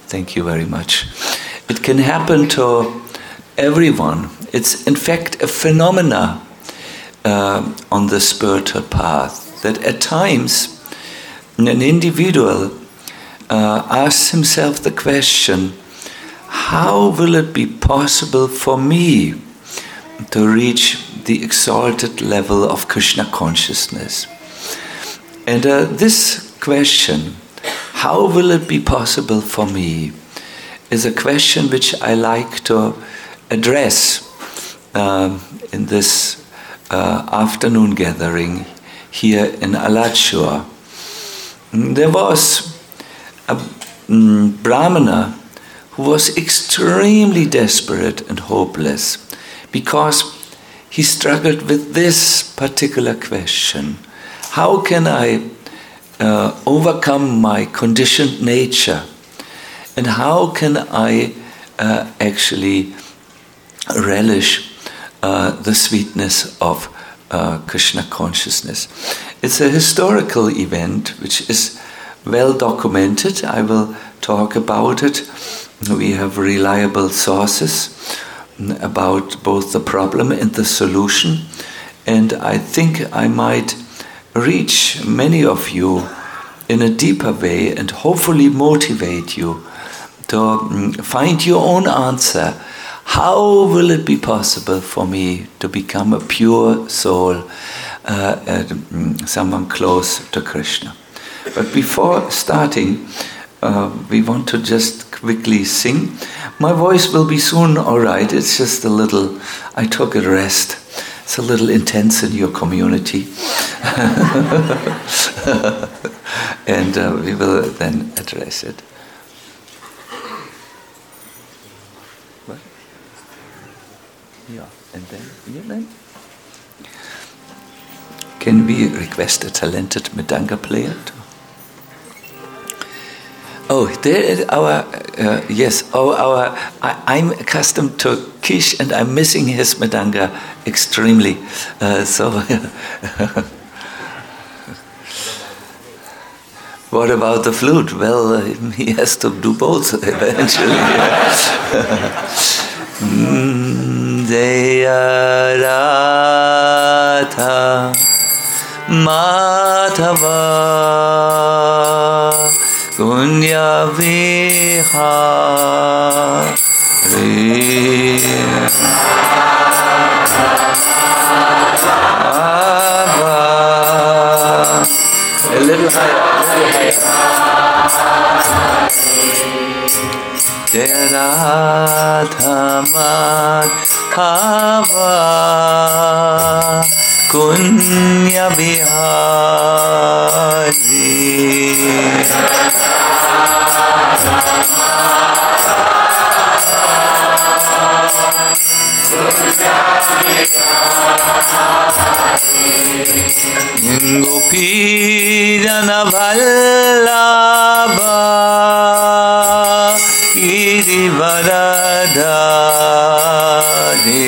Thank you very much. It can happen to everyone. It's in fact a phenomena on the spiritual path that at times an individual asks himself the question, how will it be possible for me to reach the exalted level of Krishna consciousness? And this question, how will it be possible for me, is a question which I like to address in this afternoon gathering here in Alachua. There was a Brahmana who was extremely desperate and hopeless because he struggled with this particular question. How can I overcome my conditioned nature? And how can I actually relish the sweetness of Krishna consciousness? It's a historical event which is well documented. I will talk about it. We have reliable sources about both the problem and the solution. And I think I might reach many of you in a deeper way and hopefully motivate you to find your own answer. How will it be possible for me to become a pure soul, someone close to Krishna? But before starting, we want to just quickly sing. My voice will be soon all right. It's just a little, I took a rest. It's a little intense in your community. And we will then address it. What? Yeah, and then? Can we request a talented Mridanga player? Oh, there is our, yes, I'm accustomed to Kish and I'm missing his Mridanga extremely. What about the flute? Well, he has to do both eventually. Jaya Radha Madhava Kunya Vihari a little higher. Jaya Radha Madhava Kunya Vihari Gopijana Vallabha Girivaradhari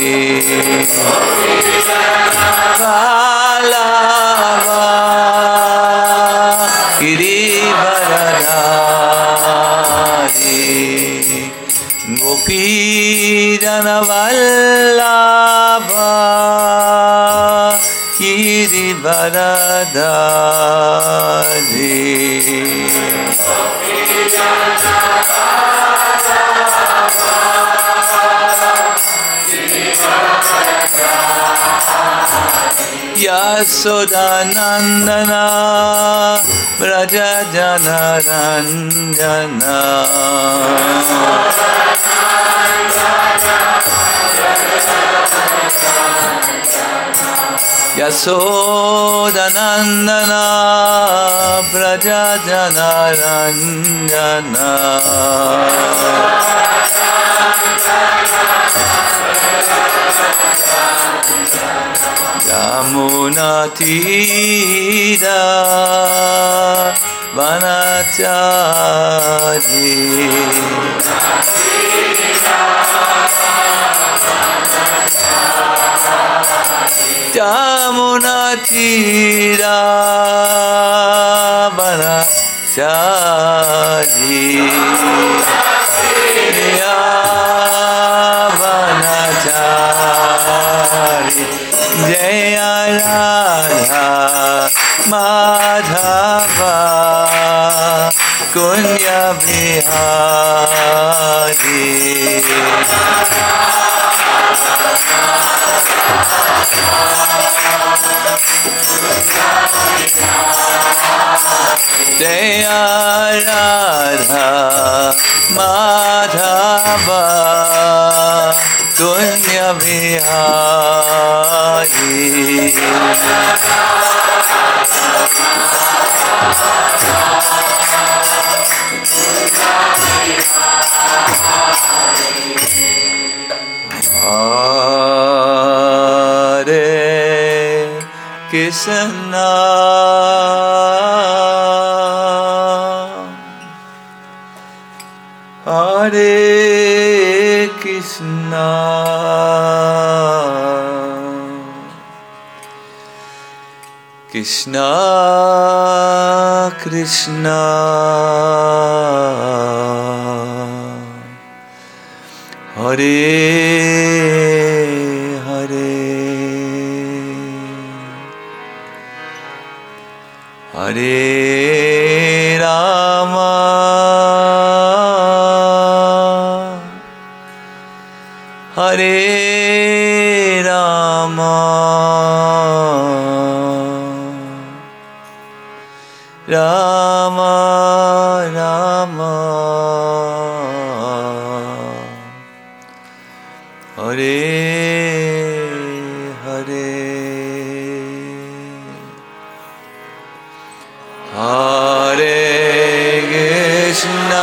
Vallabha Girivaradhari Gopijana Vallabha Girivaradhari Yasodanandana Vrajajana Ranjana Yasodanandana Vrajajana Ranjana Yamuna Tira Vanachari Yamuna Tira Vanachari यावनचारि Jai Radha Madhav Kunj Bihari Jai Radha Madhav Kunj Bihari Hare Krishna Hare Krishna Krishna Krishna Hare Hare Hare Rama Hare Rama Rama Rama Hare Hare Hare Krishna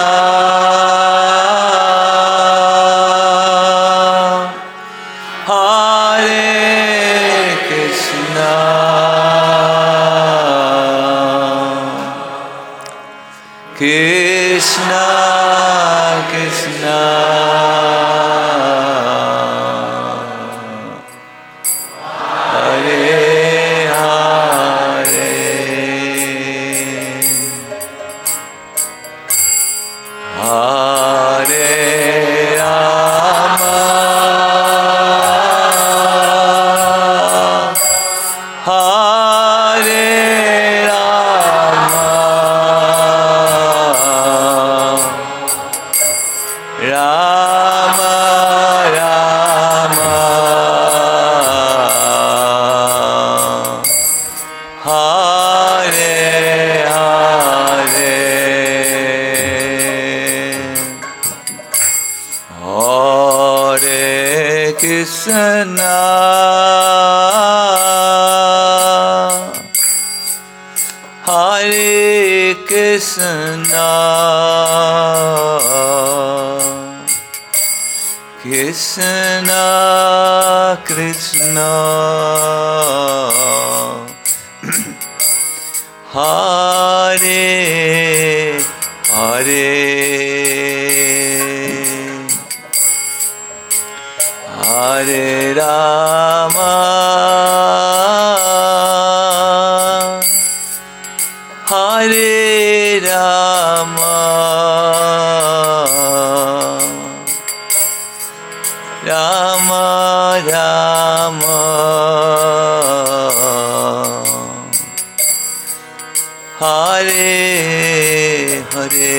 Hare Krishna Krishna Krishna Hare Hare Hare Rama Hare Rama Rama Rama Hare Hare Hare Krishna Hare Krishna Krishna Krishna Hare Hare Hare Rama Hare Rama Rama Rama Hare Hare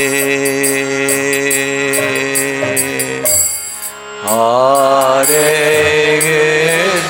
Hare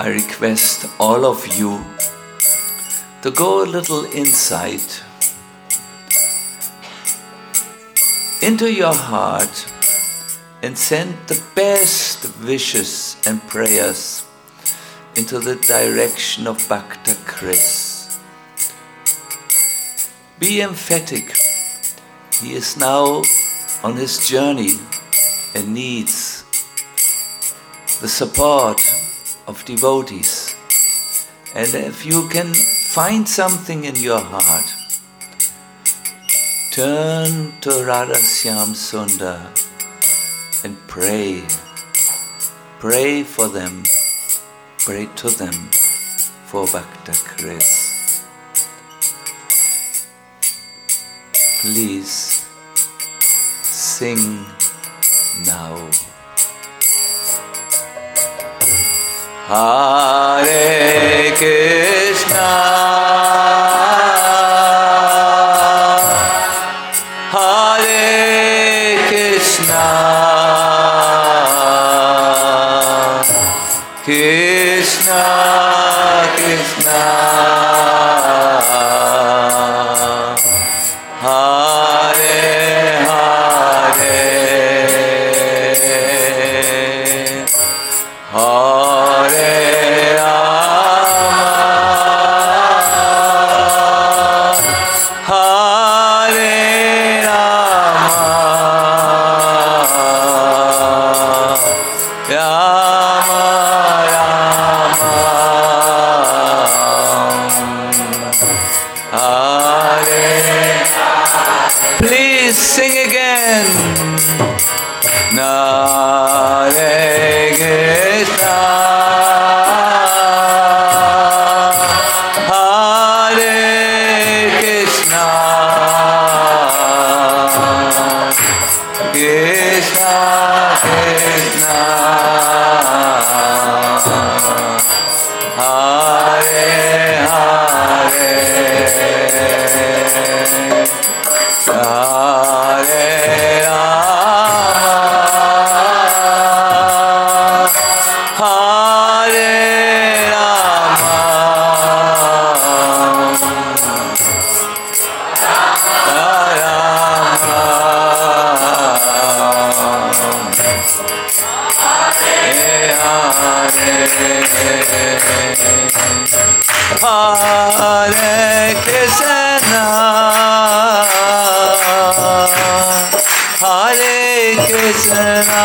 I request all of you to go a little inside into your heart and send the best wishes and prayers into the direction of Bhakta Chris. Be emphatic. He is now on his journey and needs the support of devotees. And if you can find something in your heart, turn to Radha Shyam Sundar and pray. Pray for them. Pray to them for Bhakta Chris. Please sing now. Hare Krishna, Hare Krishna, Krishna Krishna, Hare Hare, Hare Please sing again. Hare Krishna, Hare Krishna, Krishna Krishna, Hare Hare, Hare Hare Krishna, Hare Krishna,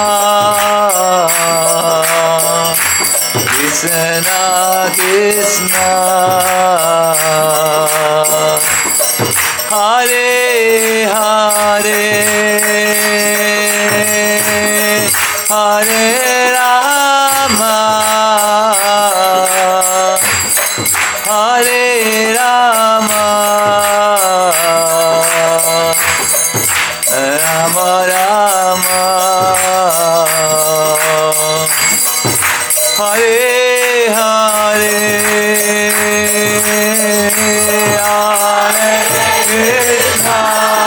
Krishna Krishna, Hare Hare, Hare Rama, Hare Rama, Rama Rama, Hare Hare, Hare Krishna,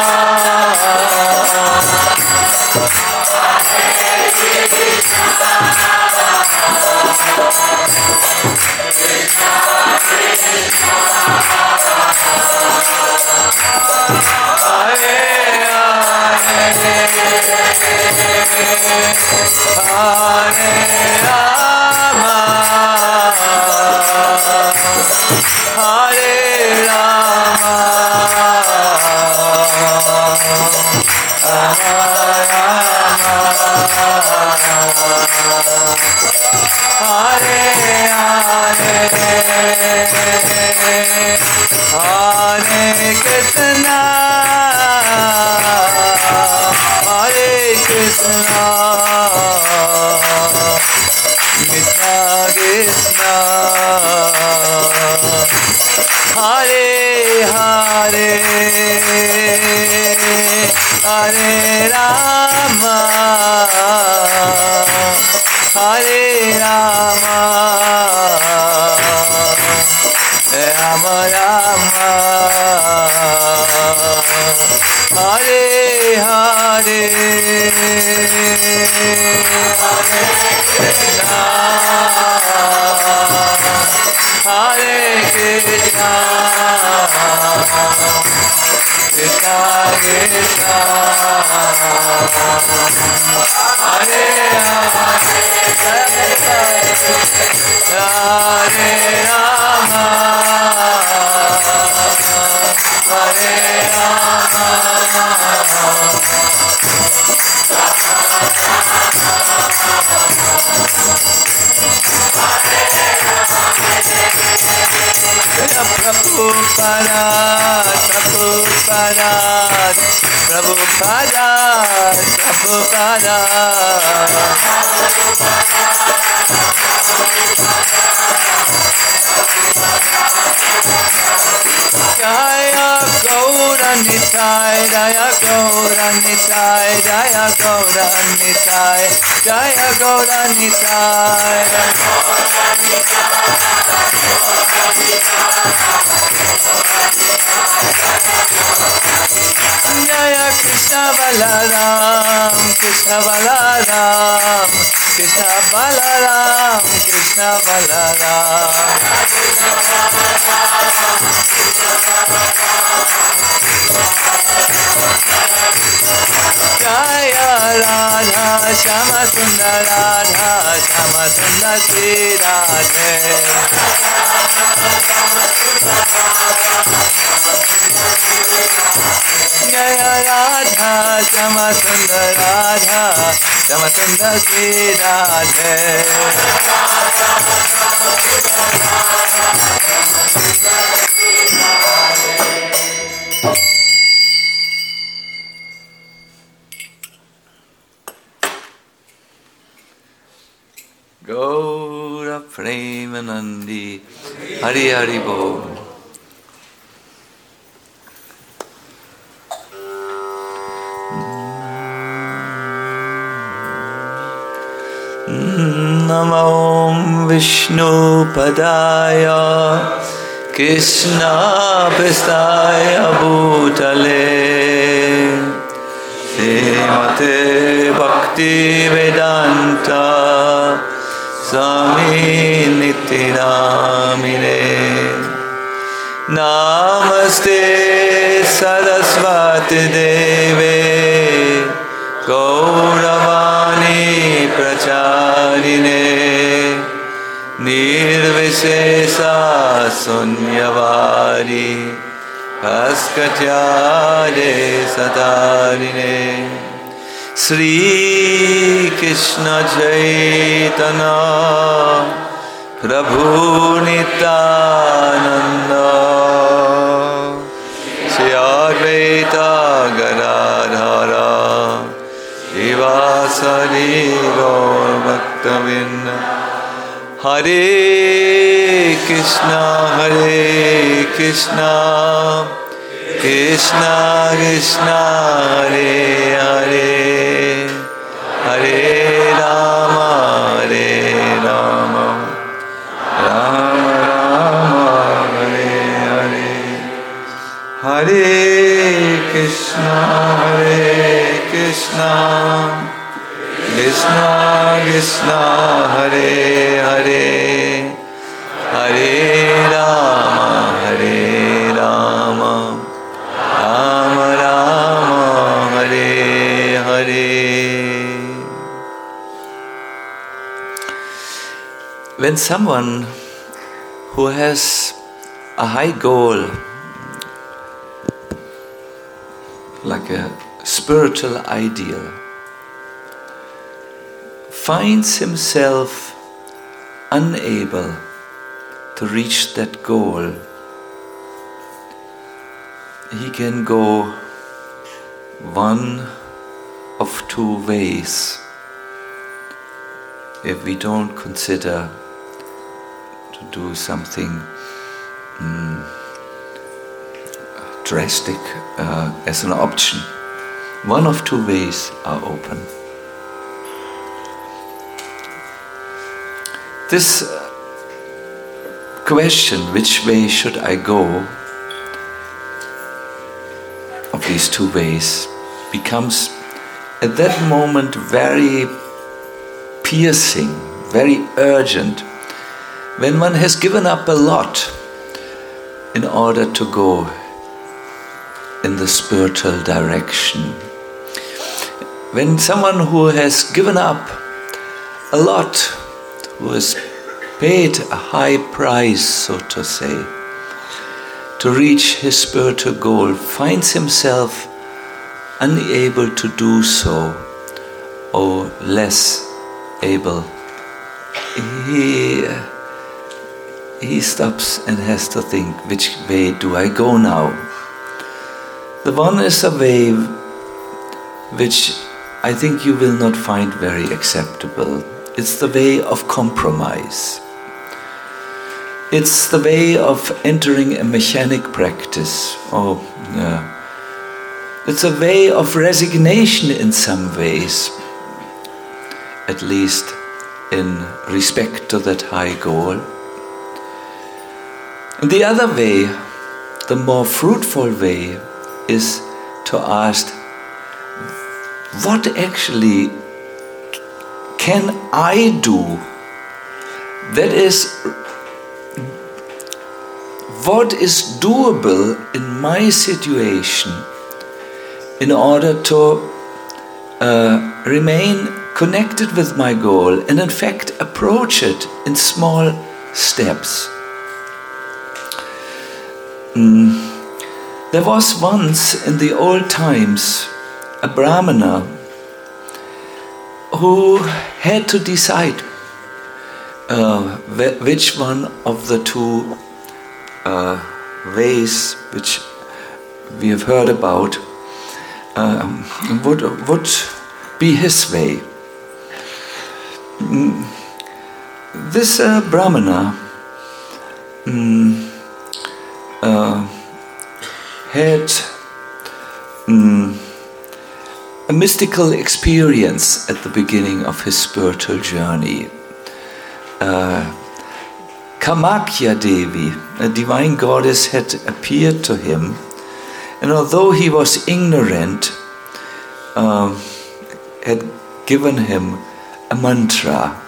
Hare Rama, Hare Rama, Rama Rama, Hare Hare, Hare Krishna, Hare Krishna, Krishna Krishna, Hare Hare, Hare Rama, Hare Rama, Rama Rama, Hare Hare, Hare Krishna, Krishna, Krishna Krishna, Hare Rama, Hare Rama, Hare Rama. Prabhupada, Prabhupada, Prabhupada, Prabhupada. Jaya Gaura Nitai, Jaya Gaura Nitai, Jaya Gaura Nitai, Jaya Gaura Nitai. Jaya Krishna Balaram, Krishna Balaram, Krishna Balaram, Krishna Balaram. Jaya Radha, Shama Sundar Radha, Shama Sundar Sri Radhe. Jaya Radha, Shama Sundar Radha, Shama Sundar Sri Radhe. Gaura Premanandi, Hari Hari Bol. Namo Vishnu Padaya, Krishna Pestaya Bhutale, Srimate Bhakti Vedanta Swami Nityanamine. Namaste Saraswati Deve Gauravani Pracharine Nirvishesha Sunyavari Bhaskatyade Sadarine. Sri Krishna Chaitanya Prabhu Nityananda Shri Advaita Gadadhara Shivasari Gaur Bhaktavinda. Hare Krishna, Krishna Krishna, Hare Hare, Hare Rama, Rama Rama, Hare Hare. Hare Krishna, Krishna Krishna, Hare Hare, Hare Rama, Rama Rama, Hare Hare. When someone who has a high goal, like a spiritual ideal, finds himself unable to reach that goal, he can go one of two ways if we don't consider to do something drastic as an option. One of two ways are open. This question, which way should I go, of these two ways, becomes at that moment very piercing, very urgent, when one has given up a lot in order to go in the spiritual direction. When someone who has given up a lot, who has paid a high price, so to say, to reach his spiritual goal, finds himself unable to do so, or less able, he stops and has to think, which way do I go now? The one is a way which I think you will not find very acceptable. It's the way of compromise. It's the way of entering a mechanic practice. It's a way of resignation in some ways, at least in respect to that high goal. And the other way, the more fruitful way, is to ask, what actually can I do? That is, what is doable in my situation in order to remain connected with my goal and in fact approach it in small steps. There was once in the old times a Brahmana who had to decide which one of the two ways which we have heard about would be his way. This Brahmana had a mystical experience at the beginning of his spiritual journey. Kamakya Devi, a divine goddess, had appeared to him, and although he was ignorant, had given him a mantra.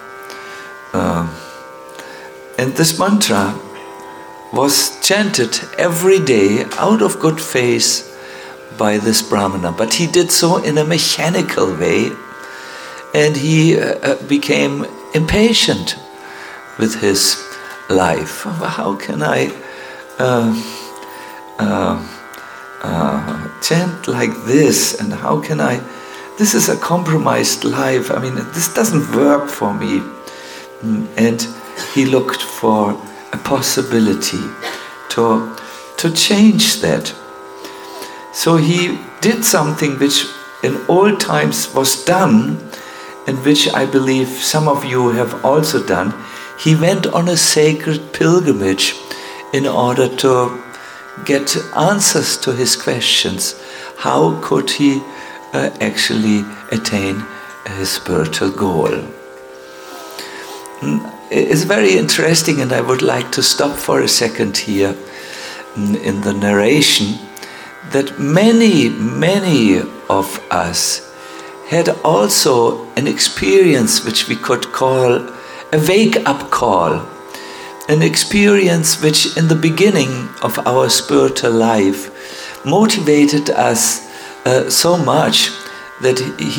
And this mantra was chanted every day out of good faith by this Brahmana, but he did so in a mechanical way, and he became impatient with his life. How can I chant like this, and how can I, this is a compromised life, I mean, this doesn't work for me. And he looked for a possibility to change that. So he did something which in old times was done, and which I believe some of you have also done. He went on a sacred pilgrimage in order to get answers to his questions. How could he actually attain his spiritual goal? It's very interesting, and I would like to stop for a second here in the narration, that many of us had also an experience which we could call a wake-up call, an experience which in the beginning of our spiritual life motivated us so much that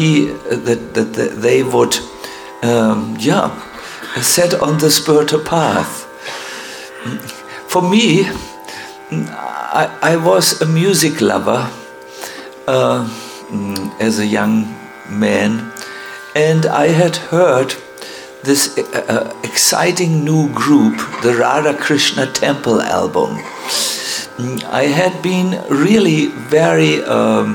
they would set on the spiritual path. For me, I was a music lover as a young man, and I had heard this exciting new group, the Radha Krishna Temple album. I had been really very,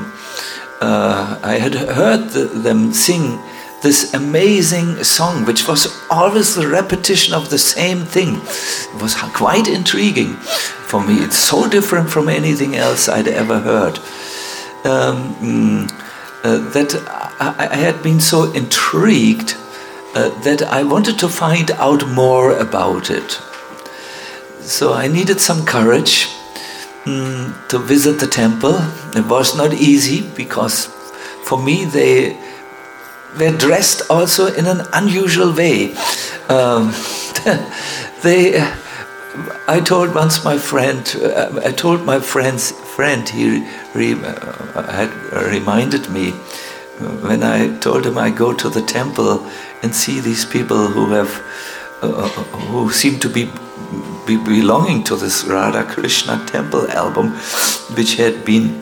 I had heard them sing this amazing song, which was always the repetition of the same thing. It was quite intriguing for me. It's so different from anything else I'd ever heard. That I had been so intrigued that I wanted to find out more about it. So I needed some courage to visit the temple. It was not easy because for me they were dressed also in an unusual way. They I told once my friend, I told my friend's friend, he had reminded me when I told him I go to the temple and see these people who seem to be belonging to this Radha Krishna temple album, which had been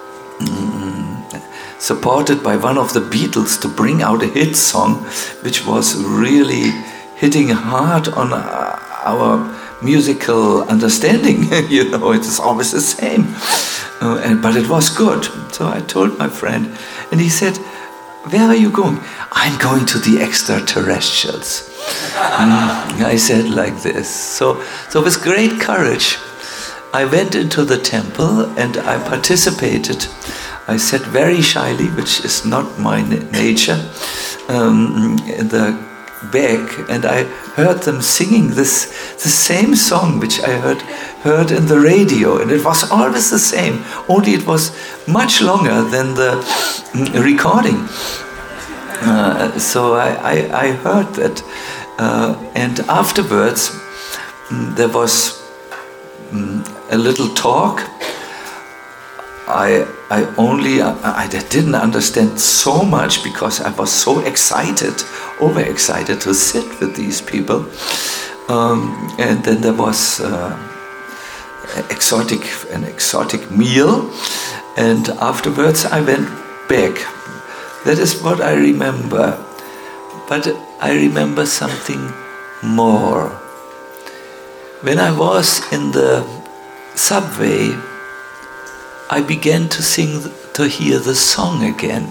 supported by one of the Beatles to bring out a hit song, which was really hitting hard on our musical understanding. It's always the same. But it was good. So I told my friend, and he said, "Where are you going?" "I'm going to the extraterrestrials." I said like this. So with great courage, I went into the temple and I participated. I sat very shyly, which is not my nature, in the back, and I heard them singing the same song which I heard in the radio, and it was always the same, only it was much longer than the recording. So I heard that, and afterwards there was a little talk. I didn't understand so much because I was so excited, overexcited to sit with these people. And then there was an exotic meal, and afterwards I went back. That is what I remember. But I remember something more. When I was in the subway, I began to hear the song again.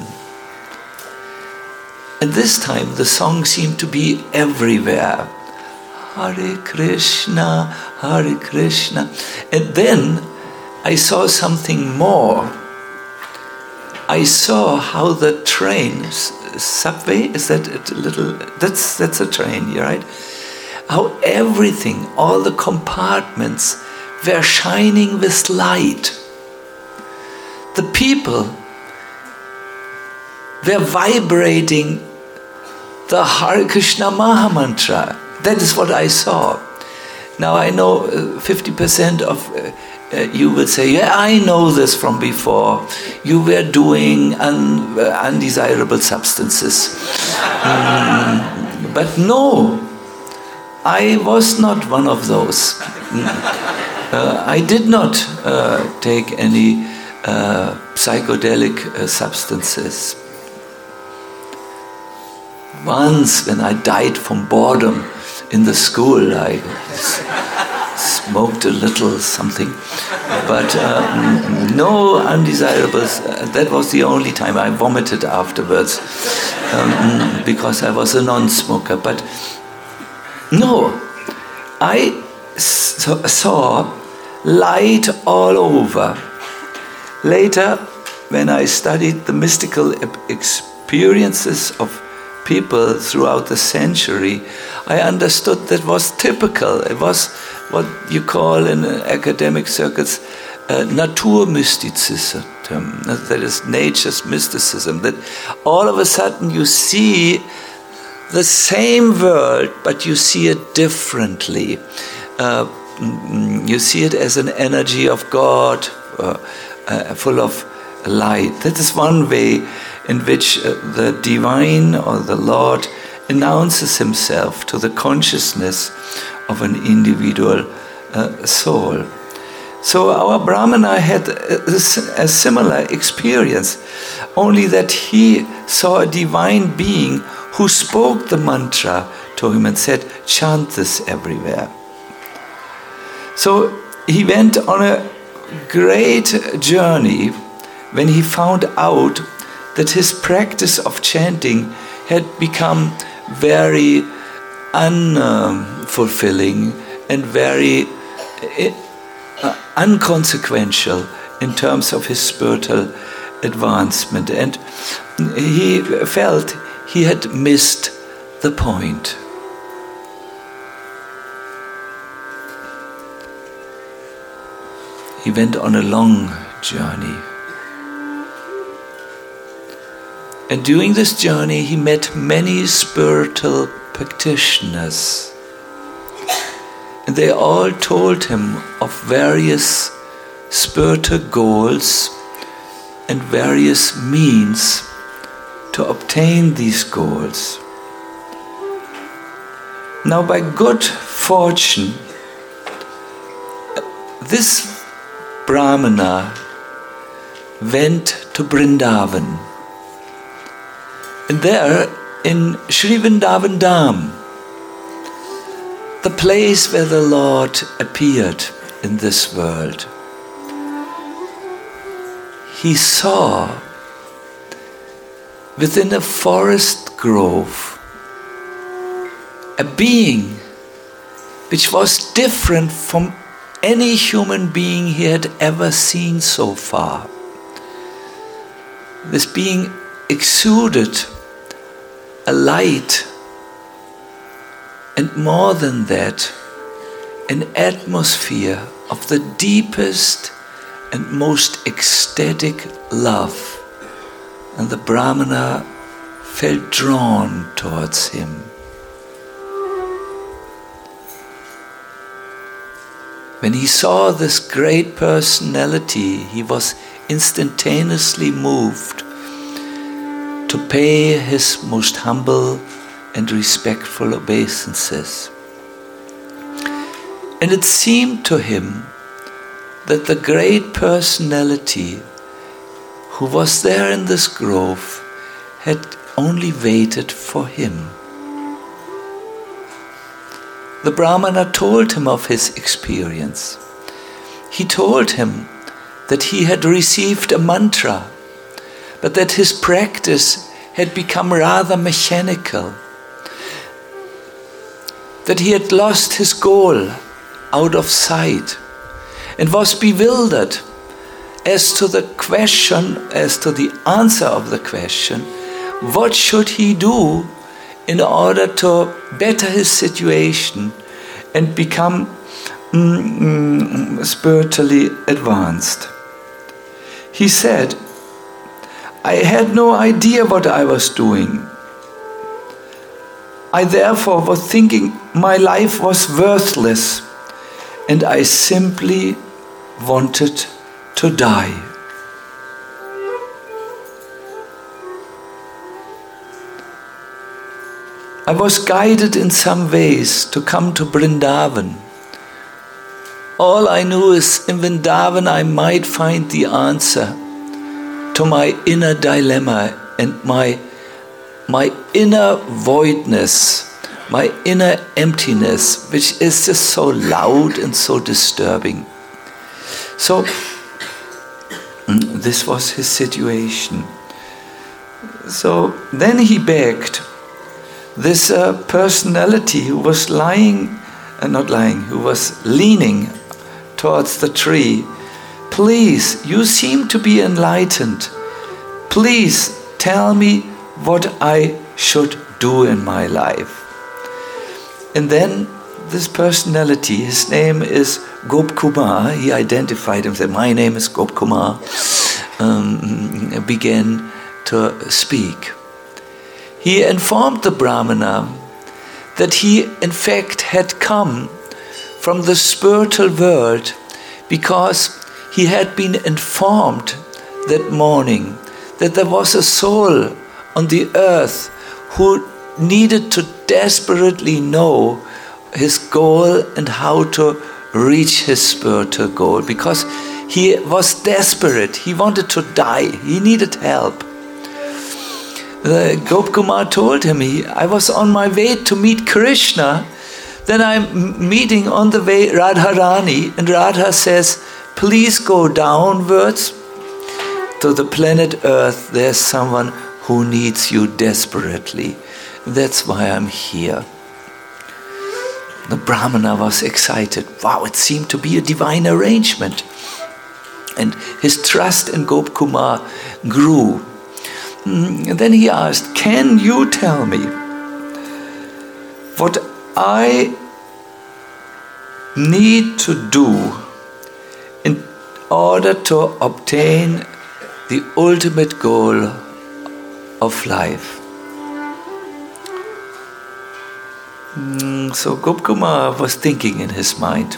And this time the song seemed to be everywhere. Hare Krishna, Hare Krishna. And then I saw something more. I saw how the train, subway, is that a little, that's a train, right? How everything, all the compartments were shining with light. The people were vibrating the Hare Krishna Maha Mantra. That is what I saw. Now I know 50% of you will say, "Yeah, I know this from before. You were doing undesirable substances." But no, I was not one of those. I did not take any psychedelic substances. Once, when I died from boredom in the school, I smoked a little something, but no undesirables. That was the only time I vomited afterwards, because I was a non-smoker. But no, I saw light all over. Later, when I studied the mystical experiences of people throughout the century, I understood that was typical. It was what you call in academic circles Naturmysticism, that is nature's mysticism, that all of a sudden you see the same world, but you see it differently. You see it as an energy of God, full of light. That is one way in which the divine or the Lord announces himself to the consciousness of an individual soul. So our Brahmana had a similar experience, only that he saw a divine being who spoke the mantra to him and said, "Chant this everywhere." So he went on a great journey when he found out that his practice of chanting had become very unfulfilling and very unconsequential in terms of his spiritual advancement. And he felt he had missed the point. He went on a long journey. And during this journey, he met many spiritual practitioners. And they all told him of various spiritual goals and various means to obtain these goals. Now, by good fortune, this Brahmana went to Vrindavan. And there, in Sri Vrindavan Dham, the place where the Lord appeared in this world, he saw within a forest grove a being which was different from any human being he had ever seen so far. This being exuded a light, and more than that, an atmosphere of the deepest and most ecstatic love. And the Brahmana felt drawn towards him. When he saw this great personality, he was instantaneously moved to pay his most humble and respectful obeisances. And it seemed to him that the great personality who was there in this grove had only waited for him. The Brahmana told him of his experience. He told him that he had received a mantra, but that his practice had become rather mechanical, that he had lost his goal out of sight and was bewildered as to the question, as to the answer of the question, what should he do in order to better his situation and become spiritually advanced. He said, I had no idea what I was doing. I therefore was thinking my life was worthless and I simply wanted to die. I was guided in some ways to come to Vrindavan. All I knew is in Vrindavan I might find the answer to my inner dilemma and my inner voidness, my inner emptiness, which is just so loud and so disturbing. So, this was his situation. So then he begged this personality who was who was leaning towards the tree, please, you seem to be enlightened. Please tell me what I should do in my life. And then this personality, his name is Gopkumar, he identified himself, my name is Gopkumar, began to speak. He informed the Brahmana that he in fact had come from the spiritual world because he had been informed that morning that there was a soul on the earth who needed to desperately know his goal and how to reach his spiritual goal, because he was desperate, he wanted to die, he needed help. Gopkumar told him, I was on my way to meet Krishna, then I'm meeting on the way Radharani, and Radha says, please go downwards to the planet Earth, there's someone who needs you desperately. That's why I'm here. The Brahmana was excited. Wow, it seemed to be a divine arrangement. And his trust in Gopkumar grew. And then he asked, can you tell me what I need to do in order to obtain the ultimate goal of life? So Gopkumar was thinking in his mind.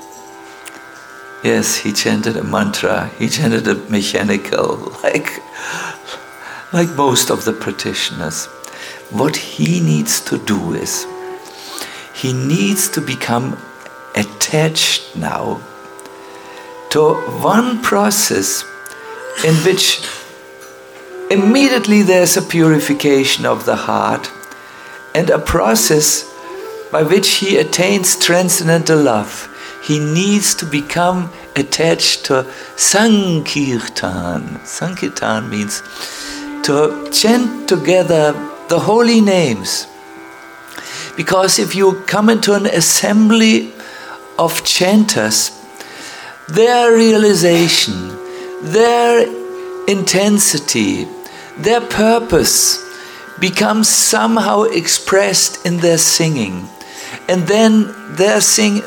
Yes, he chanted a mantra, he chanted a mechanical, like most of the practitioners. What he needs to do is, he needs to become attached now to one process in which immediately there's a purification of the heart and a process by which he attains transcendental love. He needs to become attached to Sankirtan. Sankirtan means to chant together the holy names. Because if you come into an assembly of chanters, their realization, their intensity, their purpose becomes somehow expressed in their singing. And then their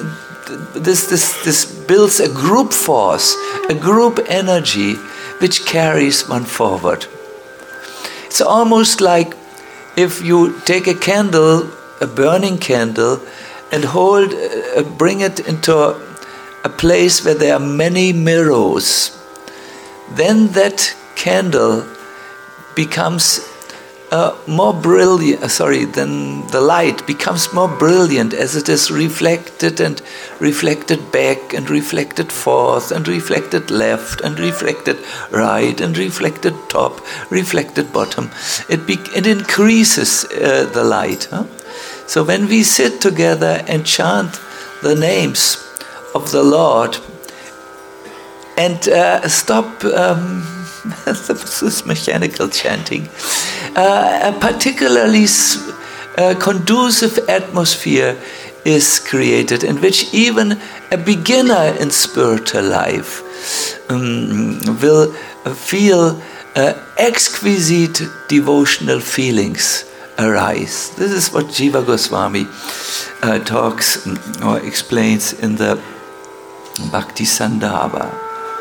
this builds a group force, a group energy which carries one forward. It's almost like if you take a candle, a burning candle, and bring it into a place where there are many mirrors, then that candle becomes more brilliant, then the light becomes more brilliant as it is reflected and reflected back and reflected forth and reflected left and reflected right and reflected top, reflected bottom. It increases the light. Huh? So when we sit together and chant the names of the Lord and stop this mechanical chanting, a particularly conducive atmosphere is created in which even a beginner in spiritual life will feel exquisite devotional feelings arise. This is what Jiva Goswami talks or explains in the Bhakti Sandhava.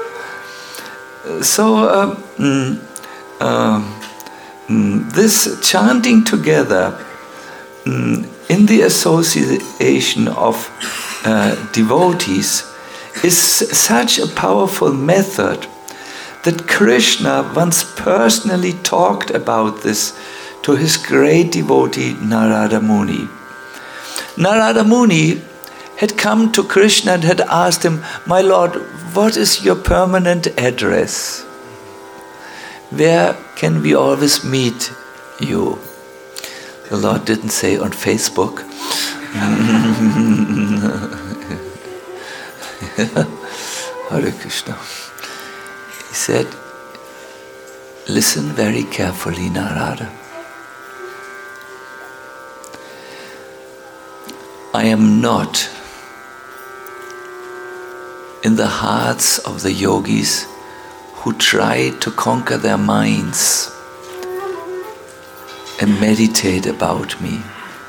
So this chanting together in the association of devotees is such a powerful method that Krishna once personally talked about this to his great devotee Narada Muni. Narada Muni had come to Krishna and had asked him, "My Lord, what is your permanent address? Where can we always meet you?" The Lord didn't say on Facebook. Hare Krishna. He said, "Listen very carefully, Narada. I am not in the hearts of the yogis who try to conquer their minds and meditate about me.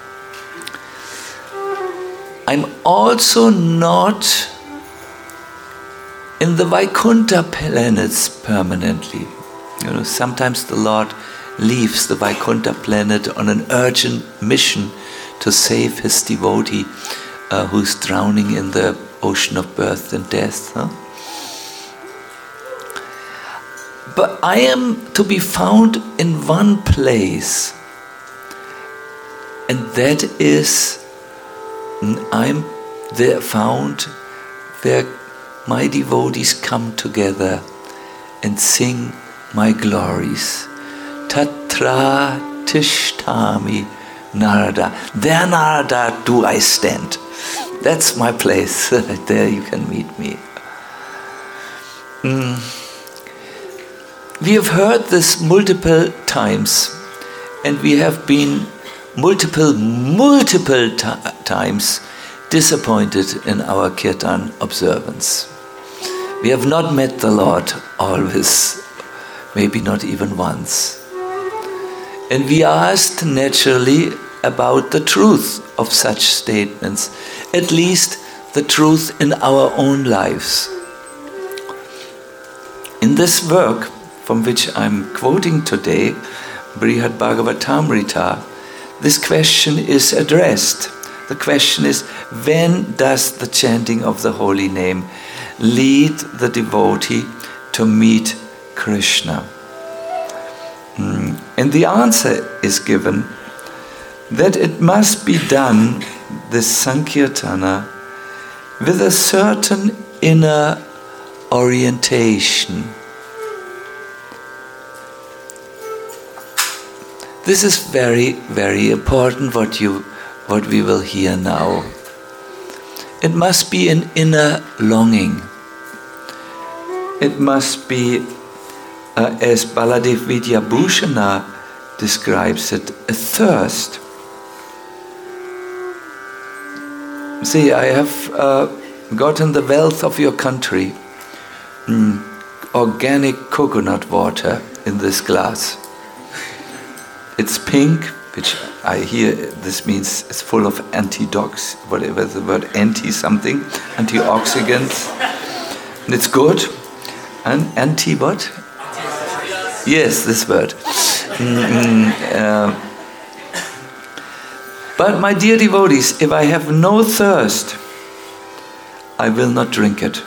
I'm also not in the Vaikuntha planets permanently. You know, sometimes the Lord leaves the Vaikuntha planet on an urgent mission to save his devotee who's drowning in the ocean of birth and death. Huh? But I am to be found in one place, and that is, I'm there found where my devotees come together and sing my glories. Tatra tishtami Narada. There, Narada, do I stand. That's my place. There you can meet me." We have heard this multiple times, and we have been multiple times disappointed in our Kirtan observance. We have not met the Lord always, maybe not even once. And we asked naturally about the truth of such statements, at least the truth in our own lives. In this work, from which I'm quoting today, Brihad Bhagavatamrita, this question is addressed. The question is, when does the chanting of the holy name lead the devotee to meet Krishna? And the answer is given that it must be done, this Sankirtana, with a certain inner orientation. This is very, very important what we will hear now. It must be an inner longing. It must be, as Baladev Vidyabhushana describes it, a thirst. See, I have gotten the wealth of your country, organic coconut water in this glass. It's pink, which I hear this means it's full of antidox, whatever the word anti-something, antioxidants. And it's good. And anti what? Yes, this word. But my dear devotees, if I have no thirst, I will not drink it.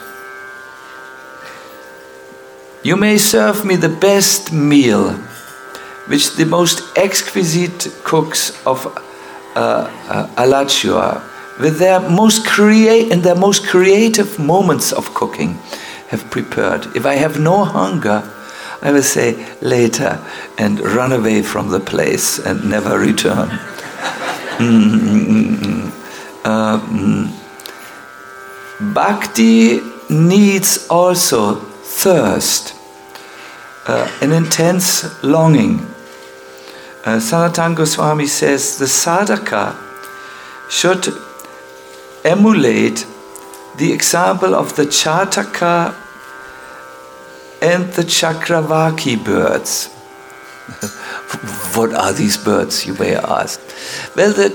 You may serve me the best meal, which the most exquisite cooks of Alachua, with their most creative moments of cooking, have prepared. If I have no hunger, I will say later and run away from the place and never return. Bhakti needs also thirst, an intense longing. Sanatana Goswami says the sadhaka should emulate the example of the Chataka and the Chakravaki birds. What are these birds, you may ask? Well, the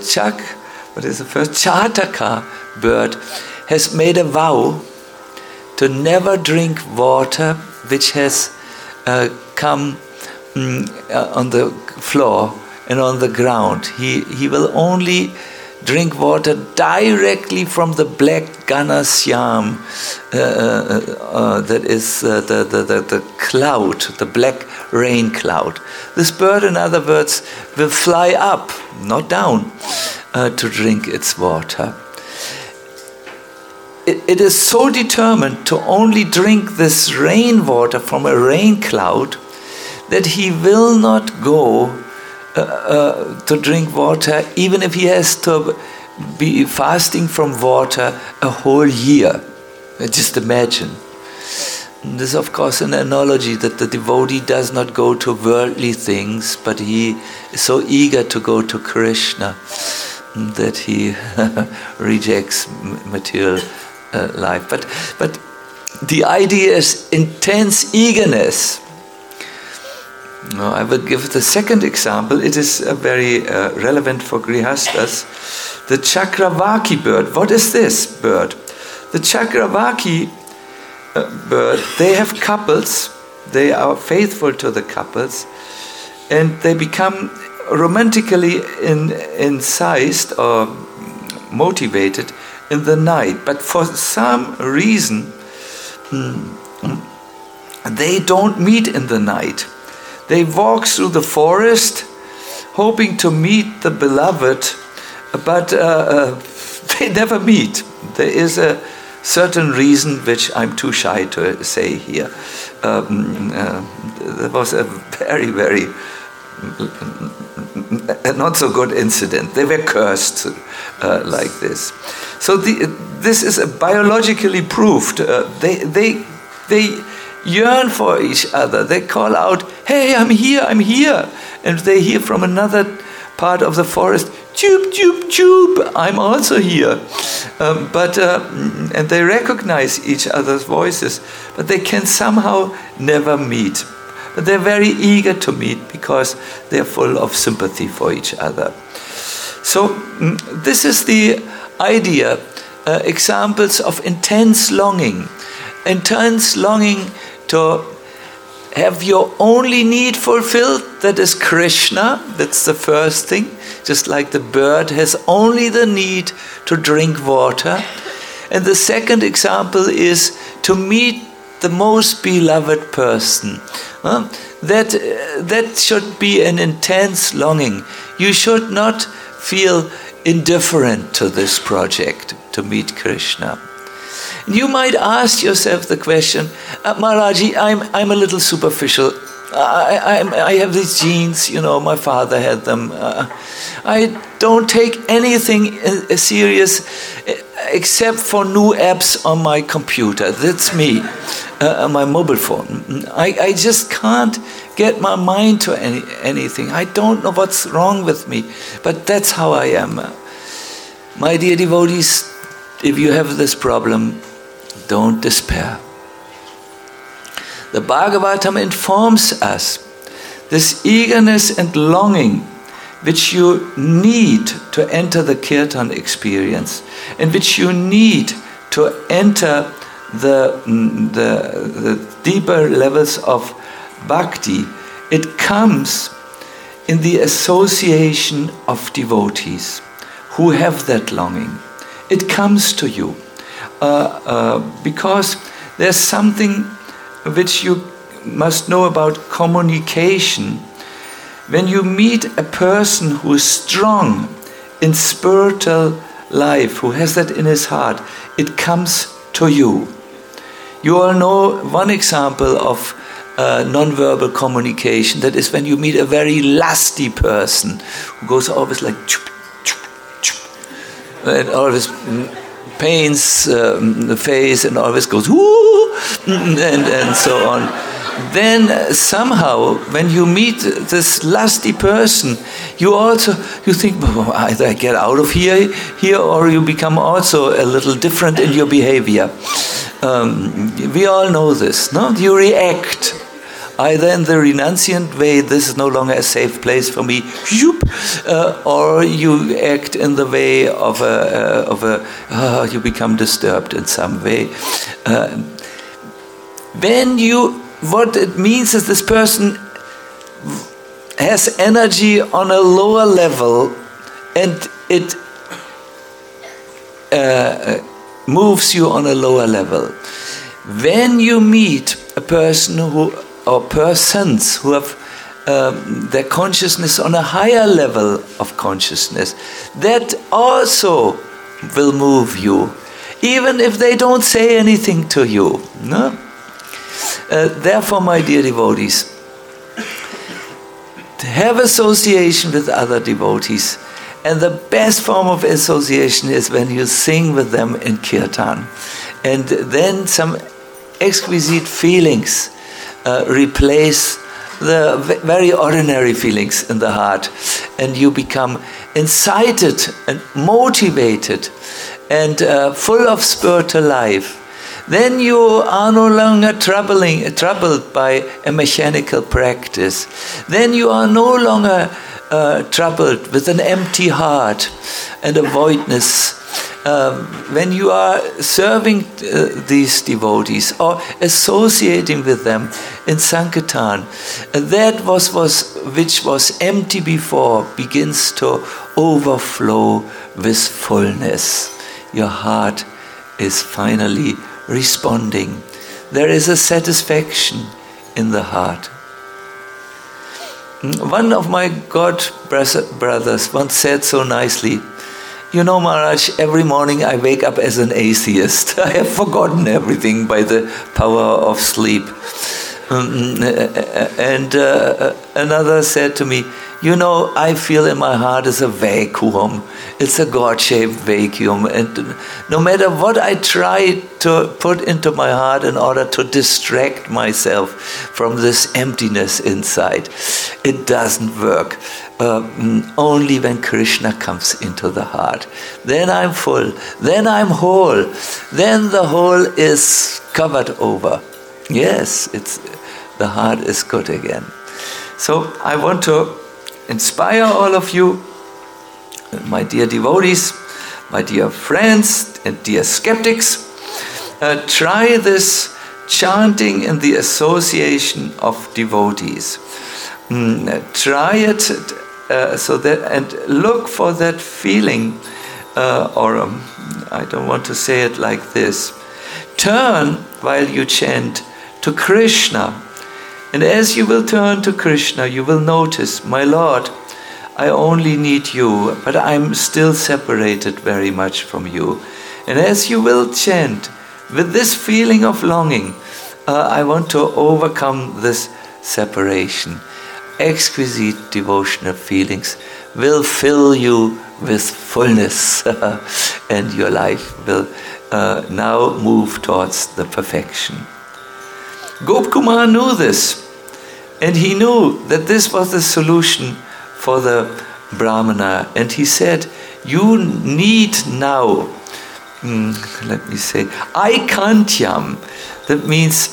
Chataka bird has made a vow to never drink water which has come on the floor and on the ground. He will only drink water directly from the black Ganasyam, that is the cloud, the black rain cloud. This bird, in other words, will fly up, not down, to drink its water. It is so determined to only drink this rainwater from a rain cloud that he will not go to drink water, even if he has to be fasting from water a whole year. Just imagine. This is, of course, an analogy that the devotee does not go to worldly things, but he is so eager to go to Krishna that he rejects material life. But the idea is intense eagerness. I will give the second example. It is very relevant for Grihastas. The Chakravaki bird. What is this bird? The Chakravaki bird, they have couples. They are faithful to the couples. And they become romantically incised or motivated in the night. But for some reason, they don't meet in the night. They walk through the forest, hoping to meet the beloved, but they never meet. There is a certain reason which I'm too shy to say here. There was a very, very not so good incident. They were cursed like this. So this is biologically proved. They yearn for each other. They call out, "Hey, I'm here, I'm here." And they hear from another part of the forest, "Choop, choop, choop, I'm also here." And they recognize each other's voices, but they can somehow never meet. But they're very eager to meet because they're full of sympathy for each other. So this is the idea, examples of intense longing to have your only need fulfilled, that is Krishna. That's the first thing. Just like the bird has only the need to drink water. And the second example is to meet the most beloved person. That should be an intense longing. You should not feel indifferent to this project, to meet Krishna. You might ask yourself the question, Maharaji, I'm a little superficial. I have these genes, my father had them. I don't take anything serious except for new apps on my computer. That's me, my mobile phone. I just can't get my mind to anything. I don't know what's wrong with me, but that's how I am. My dear devotees, if you have this problem, don't despair. The Bhagavatam informs us this eagerness and longing which you need to enter the kirtan experience and which you need to enter the deeper levels of bhakti. It comes in the association of devotees who have that longing. It comes to you because there's something which you must know about communication. When you meet a person who is strong in spiritual life, who has that in his heart, it comes to you. You all know one example of non-verbal communication. That is when you meet a very lusty person who goes always like chup, chup, chup, and always paints the face and always goes whoo, and so on. Then somehow when you meet this lusty person, you think, well, either I get out of here or you become also a little different in your behavior. We all know this, no? You react either in the renunciant way, this is no longer a safe place for me, or you act in the way of you become disturbed in some way. What it means is this person has energy on a lower level, and it moves you on a lower level. When you meet a person or persons who have their consciousness on a higher level of consciousness, that also will move you, even if they don't say anything to you. No? Therefore, my dear devotees, to have association with other devotees, and the best form of association is when you sing with them in kirtan, and then some exquisite feelings replace the very ordinary feelings in the heart, and you become incited and motivated and full of spiritual life. Then you are no longer troubled by a mechanical practice. Then you are no longer troubled with an empty heart and a voidness. When you are serving these devotees or associating with them in Sankirtan, that which was empty before begins to overflow with fullness. Your heart is finally responding. There is a satisfaction in the heart. One of my God brothers once said so nicely, you know, Maharaj, every morning I wake up as an atheist. I have forgotten everything by the power of sleep. And another said to me, you know, I feel in my heart is a vacuum. It's a God-shaped vacuum. And no matter what I try to put into my heart in order to distract myself from this emptiness inside, it doesn't work. Only when Krishna comes into the heart. Then I'm full. Then I'm whole. Then the whole is covered over. Yes, the heart is good again. So I want to inspire all of you, my dear devotees, my dear friends and dear skeptics, try this chanting in the association of devotees. Try it so that, and look for that feeling, I don't want to say it like this. Turn while you chant to Krishna. And as you will turn to Krishna, you will notice, my Lord, I only need you, but I'm still separated very much from you. And as you will chant with this feeling of longing, I want to overcome this separation. Exquisite devotional feelings will fill you with fullness, and your life will now move towards the perfection. Gopkumar knew this, and he knew that this was the solution for the Brahmana, and he said, you need now, let me say, aikantyam, that means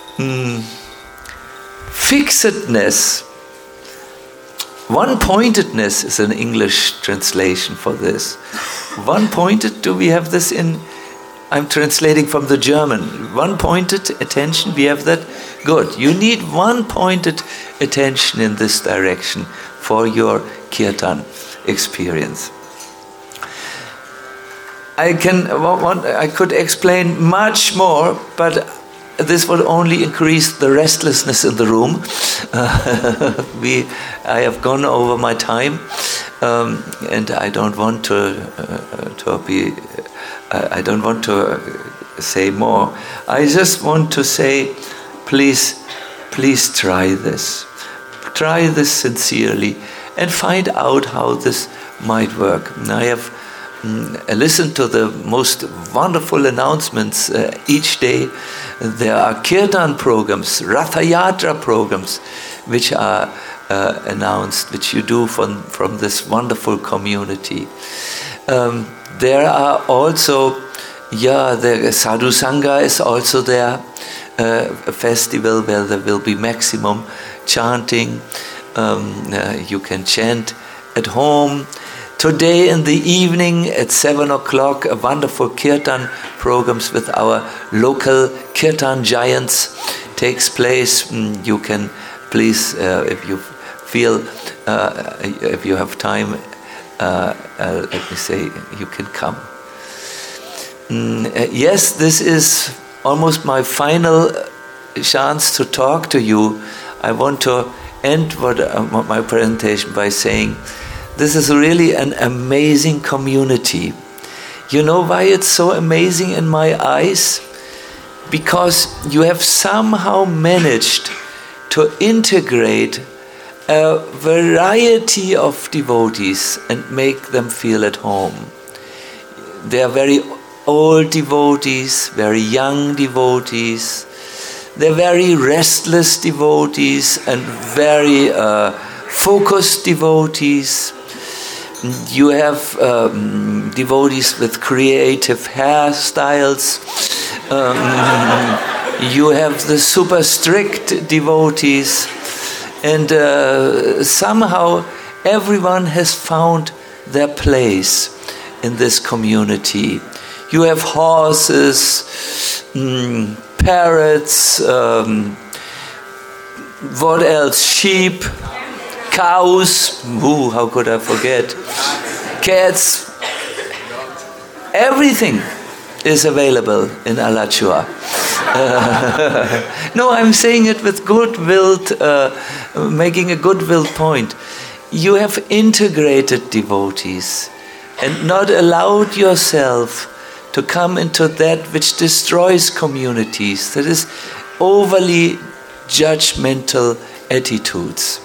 fixedness. One-pointedness is an English translation for this. One-pointed, do we have this in, I'm translating from the German. One-pointed attention, we have that? Good. You need one-pointed attention in this direction for your kirtan experience. I could explain much more, but this would only increase the restlessness in the room. I have gone over my time, and I don't want to say more. I just want to say, please try this. Try this sincerely and find out how this might work. And I have listened to the most wonderful announcements each day. There are kirtan programs, Ratha Yatra programs, which are announced, which you do from this wonderful community. There are also, the Sadhu Sangha is also there, a festival where there will be maximum chanting. You can chant at home. Today in the evening at 7 o'clock, a wonderful kirtan programs with our local kirtan giants takes place. You can please, if you feel, if you have time, let me say, you can come. Yes, this is almost my final chance to talk to you. I want to end my presentation by saying, this is really an amazing community. You know why it's so amazing in my eyes? Because you have somehow managed to integrate a variety of devotees and make them feel at home. They are very old devotees, very young devotees. They're very restless devotees and very focused devotees. You have devotees with creative hairstyles. You have the super strict devotees. And somehow everyone has found their place in this community. You have horses, parrots, what else? Sheep, cows, how could I forget? Cats. Everything is available in Alachua. No, I'm saying it with goodwill, making a goodwill point. You have integrated devotees and not allowed yourself to come into that which destroys communities, that is overly judgmental attitudes.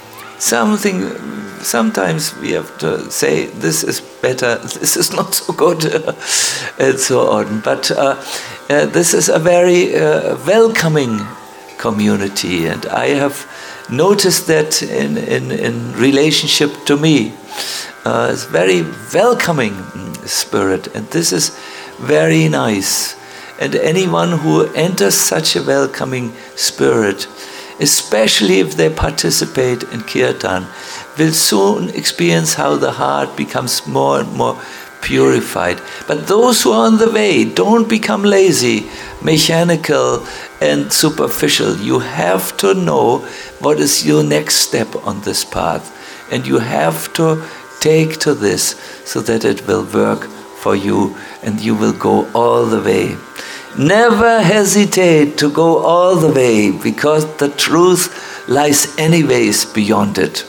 Sometimes we have to say, this is better, this is not so good, and so on. But this is a very welcoming community, and I have noticed that in relationship to me. It's very welcoming spirit, and this is very nice. And anyone who enters such a welcoming spirit, especially if they participate in kirtan, will soon experience how the heart becomes more and more purified. But those who are on the way, don't become lazy, mechanical, and superficial. You have to know what is your next step on this path. And you have to take to this so that it will work for you and you will go all the way. Never hesitate to go all the way, because the truth lies anyways beyond it.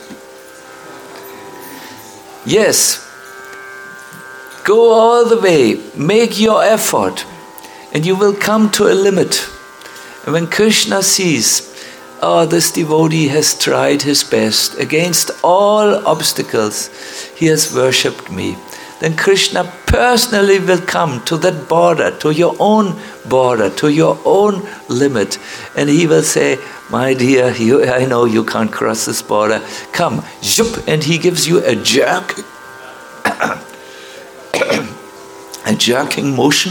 Yes, go all the way, make your effort, and you will come to a limit. And when Krishna sees, oh, this devotee has tried his best against all obstacles, he has worshipped me, then Krishna personally will come to that border, to your own border, to your own limit. And he will say, my dear, I know you can't cross this border. Come, zhup, and he gives you a jerk, a jerking motion.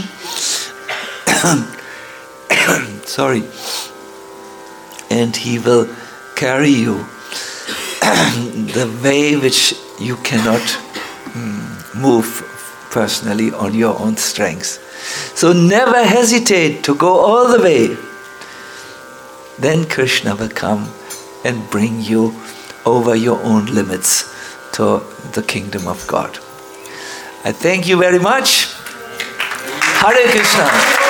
Sorry. And he will carry you the way which you cannot move personally on your own strength. So never hesitate to go all the way. Then Krishna will come and bring you over your own limits to the kingdom of God. I thank you very much. Hare Krishna.